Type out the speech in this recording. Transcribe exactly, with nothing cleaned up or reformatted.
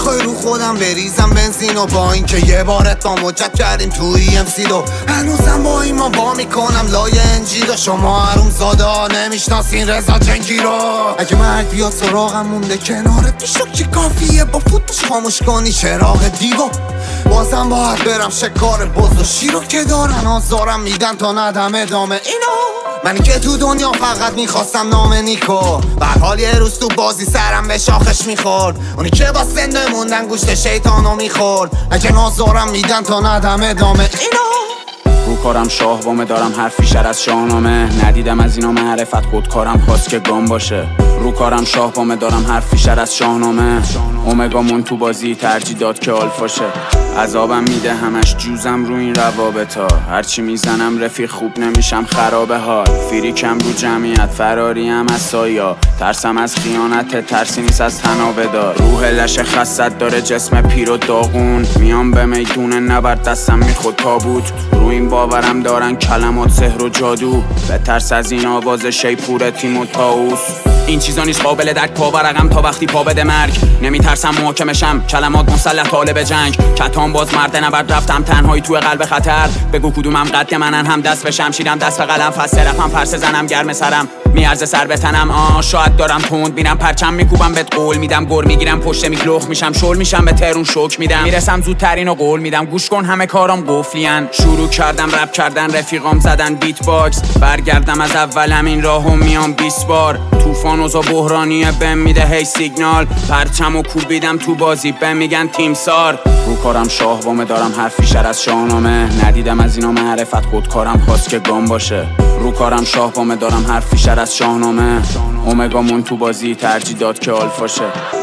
میخوای رو خودم بریزم بنزین و با این که یه بار اتمام جد کردیم توی ام سی دو هنوزم با این ما با میکنم لای انجیل و شما حروم زاده ها نمیشناسین رضا جنگی رو. اگه مرگ بیاد سراغم مونده کنارت میشک که کافیه با فوتش خاموش کنی چراغ دیو. بازم باید برم شکار بز و شیرو که دارن آزارم میدن تا ندم ادامه اینو. منی که تو دنیا فقط میخواستم نام نیکو بعد حال یه روز تو بازی سرم به شاخش میخورد. اونی که با زنده موندن گوشت شیطانو میخورد. اگه آزارم میدن تا ندم ادامه اینو. رو کارم شاه وامه دارم حرفی شر از شاهنامه ندیدم از اینا معرفت خودکارم خواست که گام باشه. رو کارم شاه وامه دارم حرفی شر از شاهنامه اومگامون تو بازی ترجیح داد که آلفاشه. عذابم میده همش جوزم رو این روابطا هرچی میزنم رفیق خوب نمیشم خرابه حال. فریکم رو جمعیت فراریم از سایا ترسم از خیانت ترسی نیست از تنابه دار. روح لش خست داره جسم پیر و داغون میام به میدون نبرد دستم میخود تابوت. رو این باورم دارن کلمات سحر و جادو به ترس از این آواز شیپور تیم و تاوس. این چیزا نیست قابل درک پا ورقم تا وقتی پا بده مرگ. نمیترسم محاکمشم کلمات مسلح طالب جنگ. کتان باز مرد نبرد رفتم تنهایی توی قلب خطر. بگو کدومم قد منن هم دست به شمشیرم دست به قلم فسته رفم پرسه زنم گرم سرم میارزه سر به تنم. آه شاید دارم تند میرم پرچم میکوبم بهت قول میدم گر میگیرم پشت میکلخ میشم شل میشم به ترون شوک میدم میرسم زودترین و قول میدم گوش کن همه کارام قفلیان. شروع کردم رپ کردن رفیقام زدن بیت باکس برگردم از اول همین راهو میام بیست بار. طوفان اوزا بحرانیه بهم میده هی سیگنال پرچمو کوبیدم تو بازی بهم میگن تیم سار. رو کارم شاه وامه دارم حرفی شر از شاهنامه ندیدم از اینا معرفت خودکارم خواست که گام باشه. رو کارم شاه وامه دارم حرفی شر از شاهنامه اومگامون تو بازی ترجیح داد که آلفاشه.